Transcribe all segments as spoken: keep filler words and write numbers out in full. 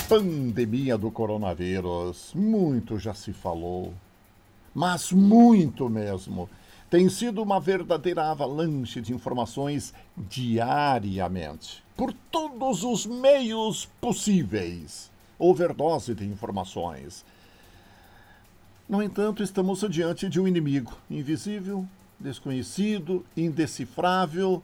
Pandemia do coronavírus. Muito já se falou, mas muito mesmo. Tem sido uma verdadeira avalanche de informações diariamente, por todos os meios possíveis. Overdose de informações. No entanto, estamos diante de um inimigo invisível, desconhecido, indecifrável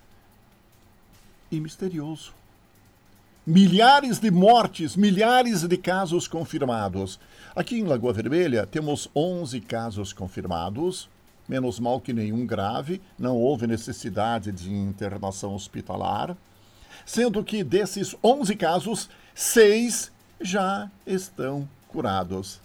e misterioso. Milhares de mortes, milhares de casos confirmados. Aqui em Lagoa Vermelha temos onze casos confirmados, menos mal que nenhum grave, não houve necessidade de internação hospitalar, sendo que desses onze casos, seis já estão curados.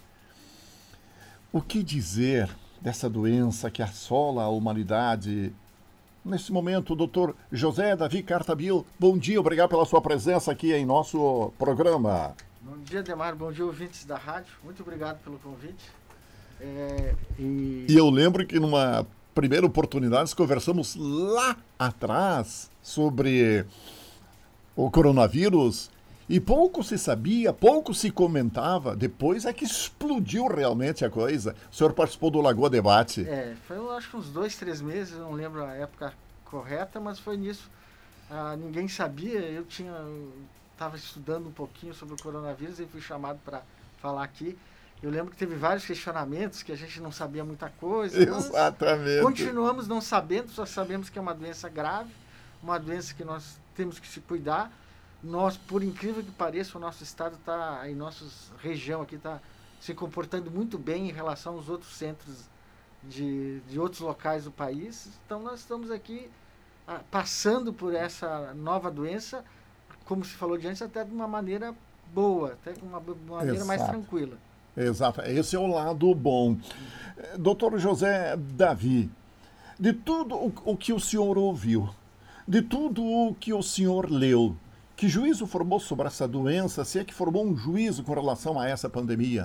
O que dizer dessa doença que assola a humanidade? Nesse momento, o doutor José Davi Cartabil, bom dia, obrigado pela sua presença aqui em nosso programa. Bom dia, Demar, bom dia, ouvintes da rádio, muito obrigado pelo convite. É, e... e eu lembro que numa primeira oportunidade nós conversamos lá atrás sobre o coronavírus e pouco se sabia, pouco se comentava, depois é que explodiu realmente a coisa. O senhor participou do Lagoa Debate. É, foi eu acho que uns dois, três meses, eu não lembro a época correta, mas foi nisso. Ah, ninguém sabia, eu tinha estava estudando um pouquinho sobre o coronavírus e fui chamado para falar aqui. Eu lembro que teve vários questionamentos, que a gente não sabia muita coisa. Exatamente. Continuamos não sabendo, só sabemos que é uma doença grave, uma doença que nós temos que se cuidar. Nós, por incrível que pareça, o nosso estado está, em nossa região aqui está se comportando muito bem em relação aos outros centros de, de outros locais do país. Então nós estamos aqui ah, passando por essa nova doença, como se falou de antes, até de uma maneira boa, até de uma, uma maneira Exato. mais tranquila. Exato, esse é o lado bom. doutor José Davi, de tudo o, o que o senhor ouviu, de tudo o que o senhor leu, que juízo formou sobre essa doença, se é que formou um juízo com relação a essa pandemia?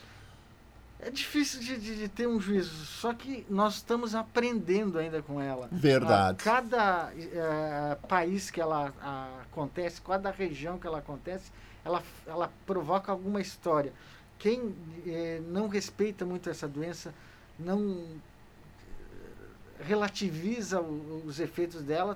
É difícil de, de, de ter um juízo, só que nós estamos aprendendo ainda com ela. Verdade. A cada uh, país que ela uh, acontece, cada região que ela acontece, ela, ela provoca alguma história. Quem eh, não respeita muito essa doença, não relativiza o, os efeitos dela,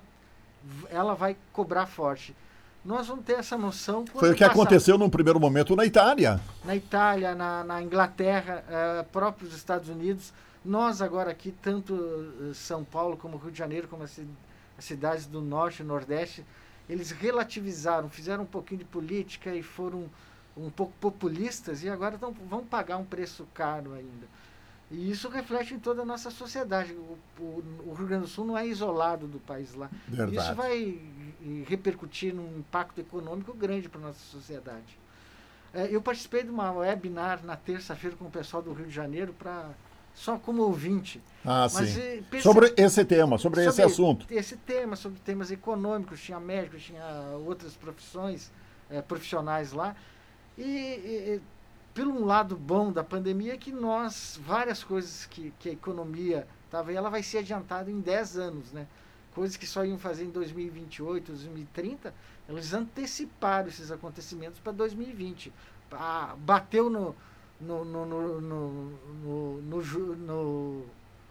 ela vai cobrar forte. Nós vamos ter essa noção... Foi o que passar. Aconteceu num primeiro momento na Itália. Na Itália, na, na Inglaterra, uh, próprios Estados Unidos. Nós agora aqui, tanto São Paulo como Rio de Janeiro, como as, as cidades do Norte e Nordeste, eles relativizaram, fizeram um pouquinho de política e foram um pouco populistas e agora tão, vão pagar um preço caro ainda. E isso reflete em toda a nossa sociedade. O, o, o Rio Grande do Sul não é isolado do país lá. Verdade. Isso vai repercutir num impacto econômico grande para a nossa sociedade. É, eu participei de uma webinar na terça-feira com o pessoal do Rio de Janeiro, pra, só como ouvinte. Ah, Mas, sim. eh, perce... Sobre esse tema, sobre, sobre esse assunto. Esse tema, sobre temas econômicos, tinha médicos, tinha outras profissões, eh, profissionais lá. E, e pelo um lado bom da pandemia é que nós, várias coisas que, que a economia estava aí, ela vai ser adiantada em dez anos, né? Coisas que só iam fazer em dois mil e vinte e oito, dois mil e trinta, eles anteciparam esses acontecimentos para dois mil e vinte. Ah, bateu no, no, no, no, no, no, no, no,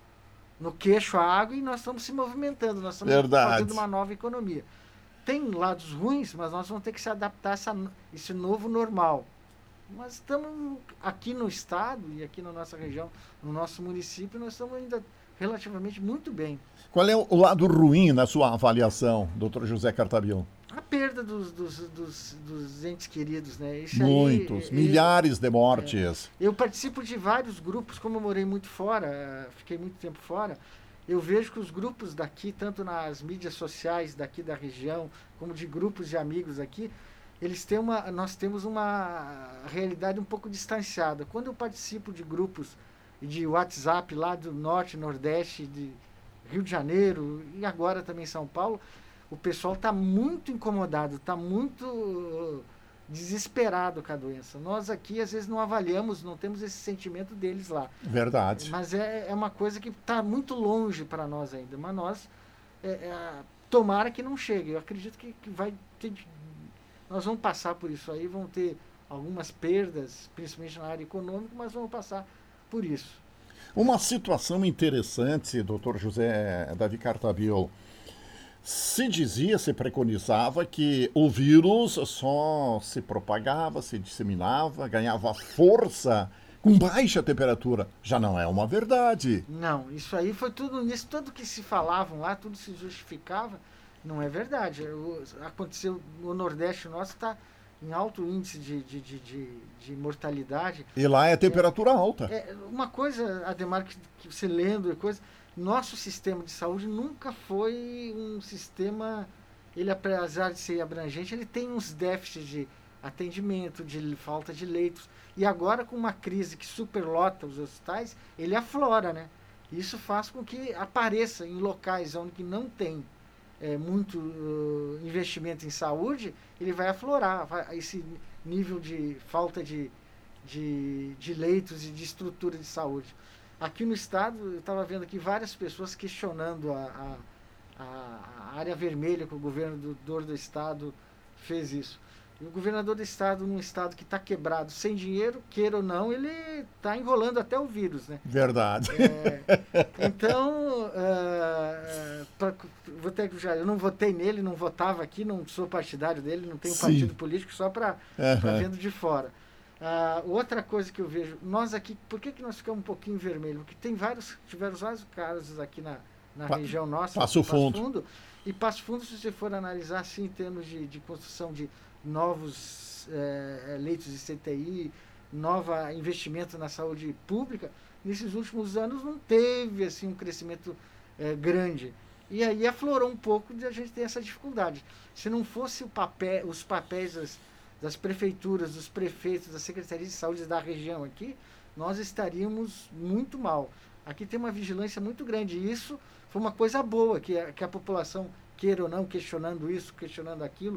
no queixo a água e nós estamos se movimentando, nós estamos Verdade. fazendo uma nova economia. Tem lados ruins, mas nós vamos ter que se adaptar a essa, esse novo normal. Mas estamos aqui no estado e aqui na nossa região, no nosso município, nós estamos ainda relativamente muito bem. Qual é o lado ruim na sua avaliação, doutor José Cartabil? A perda dos, dos, dos, dos entes queridos, né? Isso Muitos, aí, milhares é, de mortes. É, eu participo de vários grupos, como eu morei muito fora, fiquei muito tempo fora, eu vejo que os grupos daqui, tanto nas mídias sociais daqui da região, como de grupos de amigos aqui, eles têm uma, nós temos uma realidade um pouco distanciada. Quando eu participo de grupos de WhatsApp lá do Norte, Nordeste, de Rio de Janeiro e agora também São Paulo, o pessoal está muito incomodado, está muito desesperado com a doença. Nós aqui, às vezes, não avaliamos, não temos esse sentimento deles lá. Verdade. Mas é, é uma coisa que está muito longe para nós ainda. Mas nós, é, é, tomara que não chegue. Eu acredito que, que vai ter... Nós vamos passar por isso aí, vão ter algumas perdas, principalmente na área econômica, mas vamos passar por isso. Uma situação interessante, doutor José Davi Cartabio. Se dizia, se preconizava que o vírus só se propagava, se disseminava, ganhava força com baixa temperatura. Já não é uma verdade. Não, isso aí foi tudo nisso, tudo que se falavam lá, tudo se justificava, não é verdade. O, aconteceu, o Nordeste nosso está em alto índice de, de, de, de, de mortalidade. E lá é temperatura é, alta. É, uma coisa, Ademar, que, que você lendo e coisa, nosso sistema de saúde nunca foi um sistema, ele apesar de ser abrangente, ele tem uns déficits de atendimento, de falta de leitos. E agora, com uma crise que superlota os hospitais, ele aflora, né? Isso faz com que apareça em locais onde não tem é, muito uh, investimento em saúde, ele vai aflorar vai, esse nível de falta de, de, de leitos e de estrutura de saúde. Aqui no estado, eu estava vendo aqui várias pessoas questionando a, a, a área vermelha que o governador do estado fez isso. E o governador do estado, num estado que está quebrado, sem dinheiro, queira ou não, ele está enrolando até o vírus, né? Verdade. É, então, uh, pra, vou ter que já, eu não votei nele, não votava aqui, não sou partidário dele, não tenho Sim. partido político, só para uhum. vendo de fora. Uh, outra coisa que eu vejo, nós aqui, por que, que nós ficamos um pouquinho vermelho? Porque tem vários, tiveram vários casos aqui na, na pa, região nossa, Passo Fundo. Fundo. E Passo Fundo, se você for analisar assim, em termos de, de construção de novos é, leitos de C T I, novo investimento na saúde pública, nesses últimos anos não teve assim, um crescimento é, grande. E aí aflorou um pouco de a gente ter essa dificuldade. Se não fosse o papel, os papéis das, das prefeituras, dos prefeitos, das secretarias de saúde da região aqui, nós estaríamos muito mal. Aqui tem uma vigilância muito grande. E isso foi uma coisa boa, que a, que a população, queira ou não, questionando isso, questionando aquilo,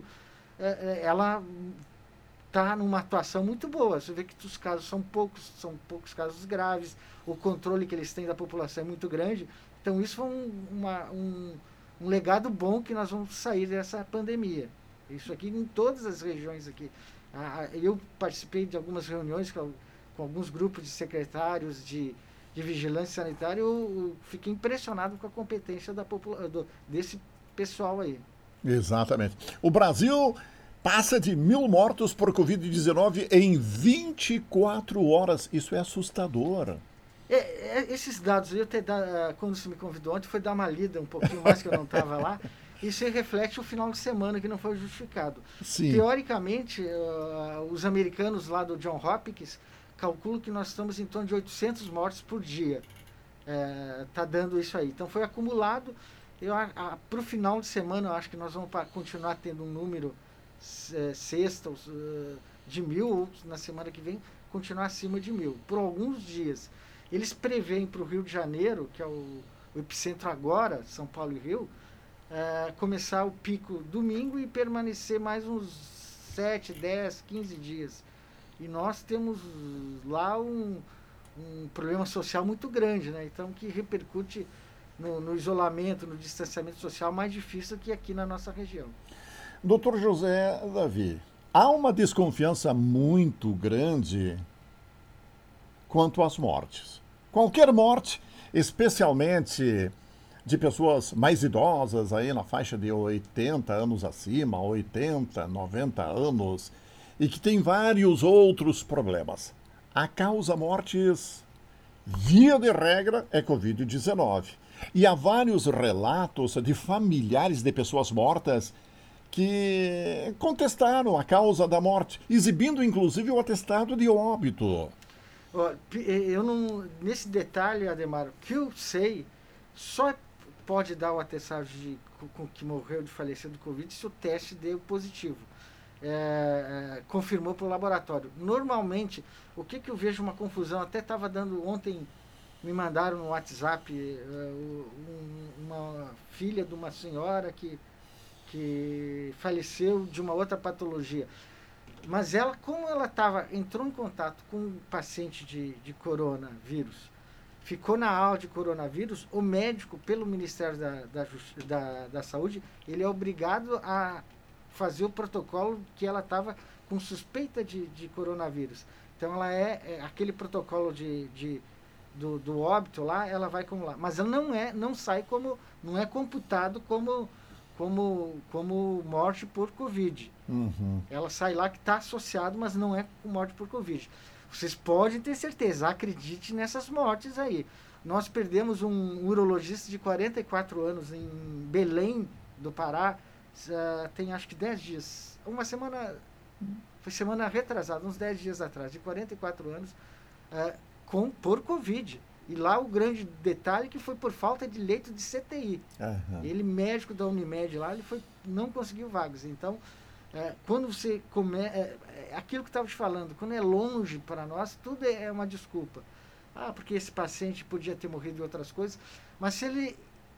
ela está numa atuação muito boa. Você vê que os casos são poucos, são poucos casos graves, o controle que eles têm da população é muito grande. Então isso foi um, uma, um, um legado bom que nós vamos sair dessa pandemia. Isso aqui em todas as regiões aqui. Eu participei de algumas reuniões com, com alguns grupos de secretários de, de vigilância sanitária, eu, eu fiquei impressionado com a competência da popula- do, desse pessoal aí. Exatamente. O Brasil passa de mil mortos por covid dezenove em vinte e quatro horas. Isso é assustador. É, é, esses dados, eu até dar, quando você me convidou ontem, foi dar uma lida um pouquinho mais, que eu não estava lá. Isso reflete o final de semana que não foi justificado. Sim. Teoricamente, uh, os americanos lá do John Hopkins calculam que nós estamos em torno de oitocentos mortes por dia. Está é, dando isso aí. Então foi acumulado. Para o final de semana, eu acho que nós vamos continuar tendo um número é, sexta uh, de mil, ou na semana que vem continuar acima de mil, por alguns dias. Eles preveem para o Rio de Janeiro, que é o, o epicentro agora, São Paulo e Rio, uh, começar o pico domingo e permanecer mais uns sete, dez, quinze dias. E nós temos lá um, um problema social muito grande, né? Então, que repercute No, no isolamento, no distanciamento social mais difícil que aqui na nossa região. doutor José Davi, há uma desconfiança muito grande quanto às mortes. Qualquer morte, especialmente de pessoas mais idosas, aí na faixa de oitenta anos acima, oitenta, noventa anos, e que tem vários outros problemas. A causa mortes, via de regra, é covid dezenove. E há vários relatos de familiares de pessoas mortas que contestaram a causa da morte, exibindo inclusive o atestado de óbito. Eu não, nesse detalhe, Ademar, o que eu sei, só pode dar o atestado de que morreu de falecido do Covid se o teste deu positivo. É, é, confirmou pelo laboratório. Normalmente, o que, que eu vejo uma confusão, até estava dando ontem, me mandaram no WhatsApp uh, um, uma filha de uma senhora que, que faleceu de uma outra patologia. Mas ela, como ela tava, entrou em contato com um paciente de, de coronavírus, ficou na aula de coronavírus, o médico, pelo Ministério da, da, da, da Saúde, ele é obrigado a fazer o protocolo que ela estava com suspeita de, de coronavírus. Então, ela é, é aquele protocolo de, de, do, do óbito lá, ela vai como lá. Mas ela não, é, não sai como, não é computado como, como, como morte por Covid. Uhum. Ela sai lá que está associado, mas não é com morte por Covid. Vocês podem ter certeza, acredite nessas mortes aí. Nós perdemos um urologista de quarenta e quatro anos em Belém do Pará, uh, tem acho que dez dias, uma semana, foi semana retrasada, uns dez dias atrás, de quarenta e quatro anos, uh, com, por Covid. E lá o grande detalhe que foi por falta de leito de C T I. Uhum. Ele, médico da Unimed lá, ele foi, não conseguiu vagas. Então, é, quando você come, é, é aquilo que eu estava te falando, quando é longe para nós, tudo é, é uma desculpa. Ah, porque esse paciente podia ter morrido de outras coisas, mas se ele,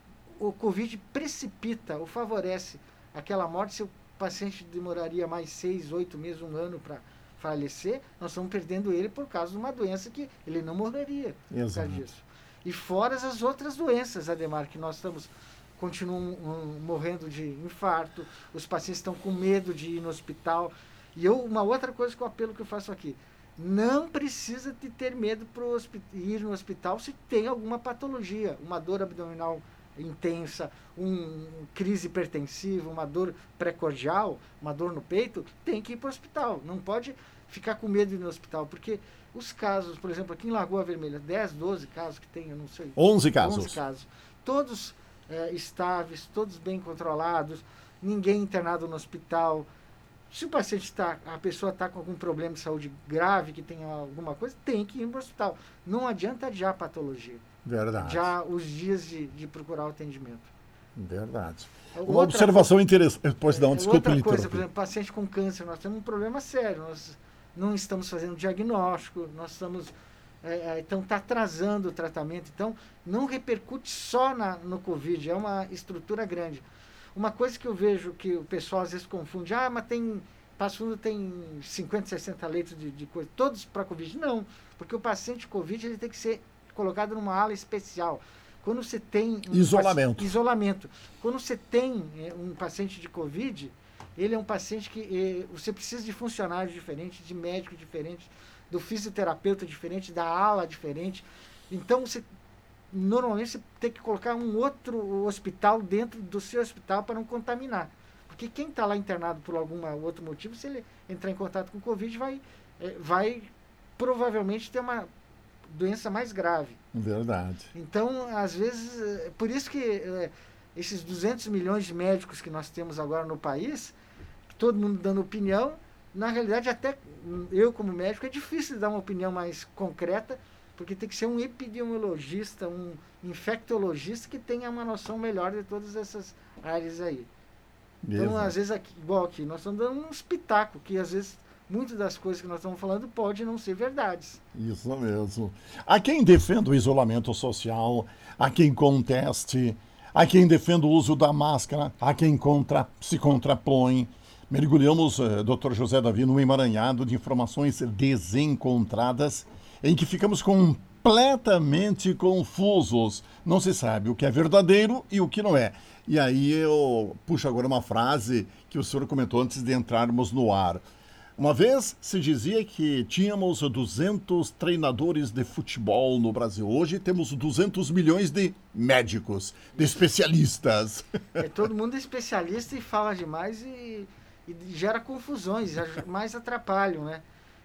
o Covid precipita ou favorece aquela morte, se o paciente demoraria mais seis, oito meses, um ano para falecer, nós estamos perdendo ele por causa de uma doença que ele não morreria. Exato. Por causa disso. E fora as outras doenças, Ademar, que nós estamos continuam um, morrendo de infarto, os pacientes estão com medo de ir no hospital. E eu, uma outra coisa que o apelo que eu faço aqui, não precisa de ter medo para ir no hospital se tem alguma patologia, uma dor abdominal intensa, um crise hipertensiva, uma dor pré-cordial, uma dor no peito, tem que ir para o hospital. Não pode ficar com medo de ir no hospital, porque os casos, por exemplo, aqui em Lagoa Vermelha, dez, doze casos que tem, eu não sei. onze casos. onze casos. Todos é, estáveis, todos bem controlados, ninguém internado no hospital. Se o paciente está, a pessoa está com algum problema de saúde grave, que tem alguma coisa, tem que ir para o hospital. Não adianta adiar a patologia. Verdade. Já os dias de, de procurar o atendimento. Verdade. Uma Outra observação co- interessante. Pois não, desculpa. Outra coisa, por exemplo, paciente com câncer, nós temos um problema sério. Nós não estamos fazendo diagnóstico, nós estamos. É, é, então, está atrasando o tratamento. Então, não repercute só na, no Covid, é uma estrutura grande. Uma coisa que eu vejo que o pessoal às vezes confunde, ah, mas tem, Passo Fundo tem cinquenta, sessenta leitos de, de coisa, todos para Covid. Não, porque o paciente Covid ele tem que ser colocado numa ala especial. Quando você tem... Um isolamento. Paci- isolamento. Quando você tem é, um paciente de Covid, ele é um paciente que é, você precisa de funcionários diferentes, de médicos diferentes, do fisioterapeuta diferente, da ala diferente. Então, você... Normalmente você tem que colocar um outro hospital dentro do seu hospital para não contaminar. Porque quem está lá internado por algum outro motivo, se ele entrar em contato com o Covid, vai, é, vai provavelmente ter uma doença mais grave. Verdade. Então, às vezes, é por isso que é, esses duzentos milhões de médicos que nós temos agora no país, todo mundo dando opinião, na realidade, até eu como médico, é difícil dar uma opinião mais concreta, porque tem que ser um epidemiologista, um infectologista que tenha uma noção melhor de todas essas áreas aí. Então, Exato. às vezes, aqui, igual aqui, nós estamos dando um espetáculo, que às vezes muitas das coisas que nós estamos falando pode não ser verdades. Isso mesmo. Há quem defenda o isolamento social, há quem conteste, há quem defenda o uso da máscara, há quem contra, se contrapõe. Mergulhamos, eh, doutor José Davi, num emaranhado de informações desencontradas em que ficamos completamente confusos. Não se sabe o que é verdadeiro e o que não é. E aí eu puxo agora uma frase que o senhor comentou antes de entrarmos no ar. Uma vez se dizia que tínhamos duzentos treinadores de futebol no Brasil. Hoje temos duzentos milhões de médicos, de especialistas. É, todo mundo é especialista e fala demais e, e gera confusões, mais atrapalham, né?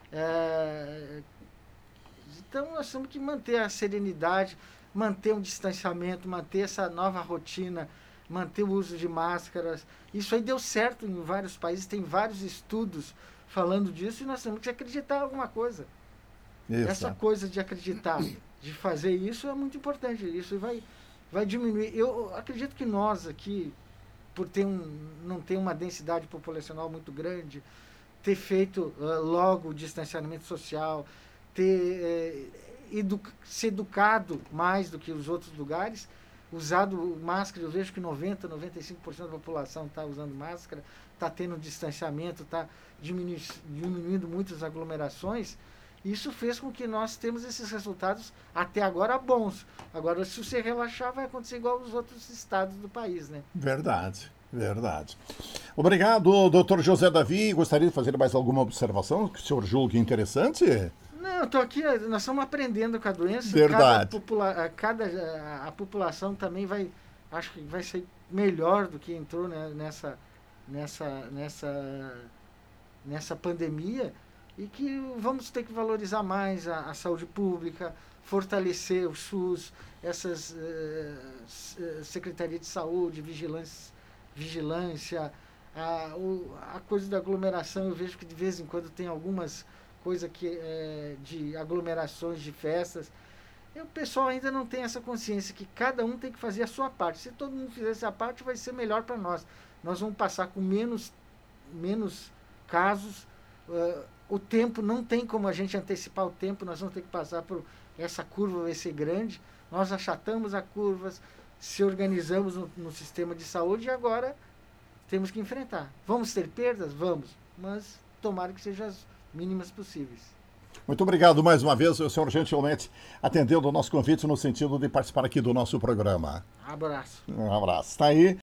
É, então nós temos que manter a serenidade, manter um distanciamento, manter essa nova rotina, manter o uso de máscaras. Isso aí deu certo em vários países, tem vários estudos falando disso e nós temos que acreditar em alguma coisa. Isso. Essa coisa de acreditar, de fazer isso é muito importante. Isso vai, vai diminuir. Eu acredito que nós aqui, por ter um, não ter uma densidade populacional muito grande, ter feito uh, logo o distanciamento social, ter eh, edu se educado mais do que os outros lugares, usado máscara, eu vejo que noventa, noventa e cinco por cento da população está usando máscara, está tendo distanciamento, está diminu diminuindo muitas aglomerações. Isso fez com que nós temos esses resultados até agora bons. Agora, se você relaxar, vai acontecer igual aos outros estados do país, né? Verdade, Verdade. Obrigado, doutor José Davi. Gostaria de fazer mais alguma observação que o senhor julgue interessante? Não, eu estou aqui, nós estamos aprendendo com a doença. Verdade. Cada, popula cada a, a população também vai, acho que vai ser melhor do que entrou, né, nessa, nessa, nessa, nessa pandemia, e que vamos ter que valorizar mais a, a saúde pública, fortalecer o SUS, essas uh, Secretaria de Saúde, vigilância, vigilância a, o, a coisa da aglomeração. Eu vejo que de vez em quando tem algumas coisas que, é, de aglomerações, de festas. E o pessoal ainda não tem essa consciência que cada um tem que fazer a sua parte. Se todo mundo fizesse a parte, vai ser melhor para nós. Nós vamos passar com menos, menos casos. Uh, o tempo, não tem como a gente antecipar o tempo, nós vamos ter que passar por... Essa curva vai ser grande. Nós achatamos a curva, se organizamos no, no sistema de saúde e agora temos que enfrentar. Vamos ter perdas? Vamos. Mas tomara que sejam as mínimas possíveis. Muito obrigado mais uma vez, o senhor gentilmente atendendo o nosso convite no sentido de participar aqui do nosso programa. Um abraço. Um abraço. Está aí